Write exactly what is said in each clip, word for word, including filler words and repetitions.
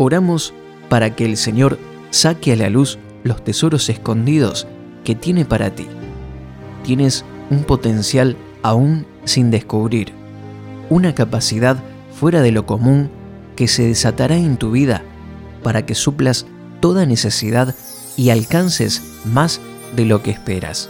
Oramos para que el Señor saque a la luz los tesoros escondidos que tiene para ti. Tienes un potencial aún sin descubrir, una capacidad fuera de lo común que se desatará en tu vida para que suplas toda necesidad y alcances más de lo que esperas.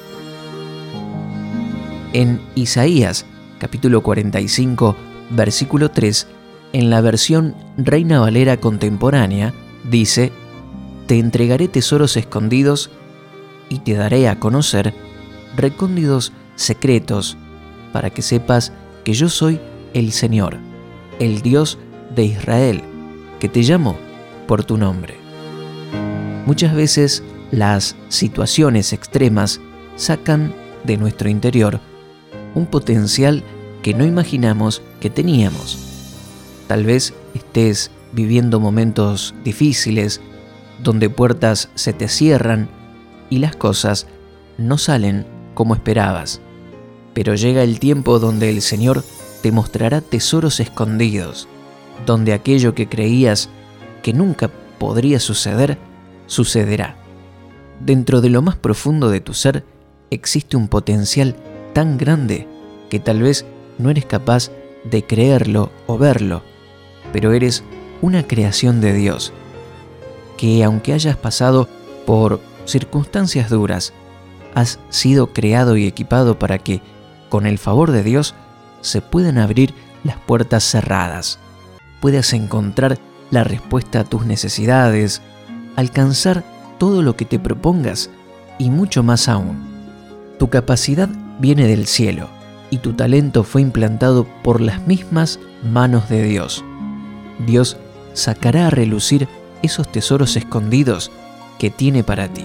En Isaías, capítulo cuarenta y cinco, versículo tres, en la versión Reina Valera contemporánea, dice: «Te entregaré tesoros escondidos y te daré a conocer recónditos secretos, para que sepas que yo soy el Señor, el Dios de Israel, que te llamo por tu nombre». Muchas veces las situaciones extremas sacan de nuestro interior un potencial que no imaginamos que teníamos. Tal vez estés viviendo momentos difíciles, donde puertas se te cierran y las cosas no salen como esperabas. Pero llega el tiempo donde el Señor te mostrará tesoros escondidos, donde aquello que creías que nunca podría suceder, sucederá. Dentro de lo más profundo de tu ser existe un potencial tan grande que tal vez no eres capaz de creerlo o verlo, pero eres una creación de Dios, que aunque hayas pasado por circunstancias duras, has sido creado y equipado para que, con el favor de Dios, se puedan abrir las puertas cerradas, puedas encontrar la respuesta a tus necesidades, alcanzar todo lo que te propongas y mucho más aún. Tu capacidad viene del cielo y tu talento fue implantado por las mismas manos de Dios. Dios sacará a relucir esos tesoros escondidos que tiene para ti.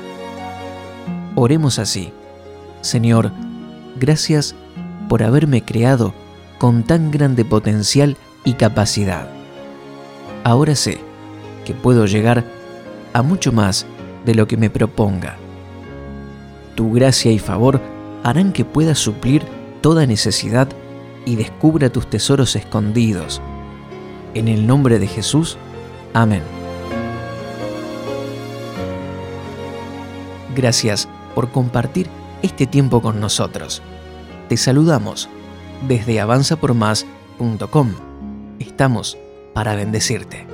Oremos así: Señor, gracias por haberme creado con tan grande potencial y capacidad. Ahora sé que puedo llegar a mucho más de lo que me proponga. Tu gracia y favor harán que pueda suplir toda necesidad y descubra tus tesoros escondidos. En el nombre de Jesús, amén. Gracias por compartir este tiempo con nosotros. Te saludamos desde avanza por más punto com. Estamos para bendecirte.